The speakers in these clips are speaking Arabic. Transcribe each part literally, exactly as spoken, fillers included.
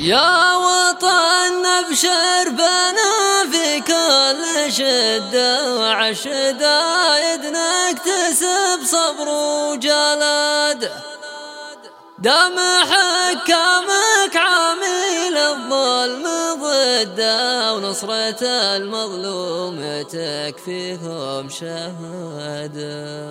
يا وطن ابشر بنا في كل شدة وعالشدايد نكتسب صبر وجلد، دام حكامك عامل الظلم ضده ونصرة المظلوم تكفيهم شهادة.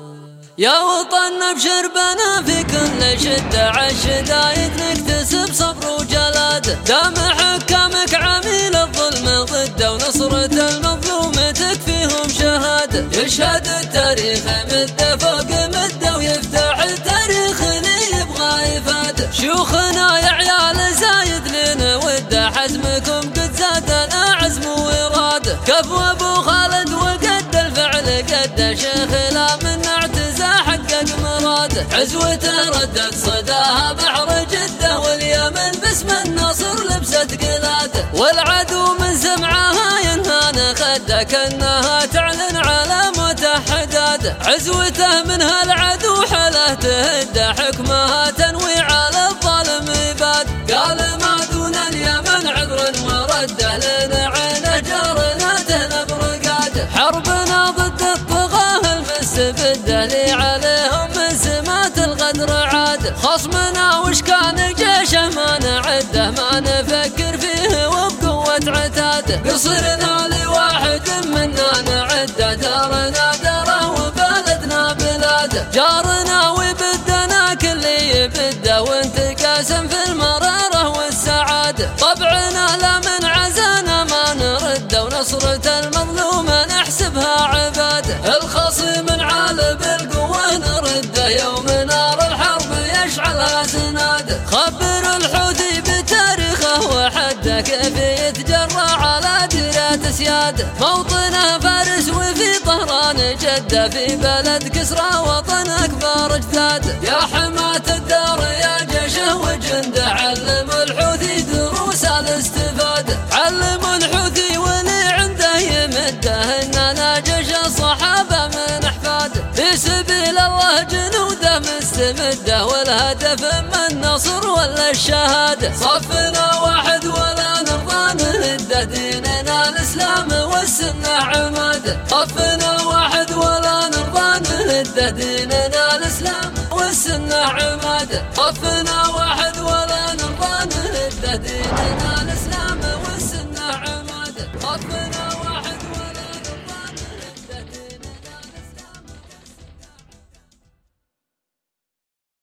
يا وطن ابشر بنا في كل شدة عالشدايد نكتسب صبر وجلد، دام حكامك عامل الظلم ضده ونصرة المظلوم تكفيهم شهادة. يشهد التاريخ مدة فوق مدة ويفتح التاريخ اللي يبغى يفاد. شيوخنا يا عيال زايد لنا وده حزمكم قد زادنا عزم وإرادة. كفو ابو خالد وقد الفعل قد شيخ لا من اعتزى حقق مراده. عزوته ردت صداها بحر جده واليمن باسم النصر لبست قلاده. والعدو من سمعها ينهان خده كأنها تعلن على متحداده. عزوته منها العدو حله تهده حكمها تنوي على الظالم عباد. قال ما دون اليمن عذر ورده لنا عينه جارنا تهنا برقاده. حربنا ضد الطغاة المستبده لي عليهم من سمات الغدر عاد. خصمنا وش كان جيشه ما نعده ما نفكر فيه وبقوة عتاده. قصرنا لواحد منا نعده دارنا داره وبلدنا بلاده. جارنا وبدنا كل يبده وانتقاسم في المرارة والسعادة. طبعنا لا من عزانا ما نرده ونصرة المظلوم نحسبها عباده. الخصم عال بالقوة نرده يوم نار الحرب يشعلها سناده. خبر الحوثي بتاريخه وحده كيف يتجرى على ديرة سياده. موطنه فارس وفي طهران جده في بلد كسرى وطن أكبر اجداده. يا حماة الدار يا جيشه وجنده علموا الحوثي دروس الاستفادة. علموا الحوثي واللي عنده يمده إننا جيش الصحابة من أحفاده. في سبيل الله جنوده مستمده والهدف اما النصر ولا الشهادة. صفنا واحد ولا نرضى نهده ديننا الإسلام والسنة عماده. صفنا واحد ولا نرضى نهده ديننا الإسلام والسنة عماده. صفنا واحد ولا نرضى نهده ديننا الإسلام والسنة عماده. صفنا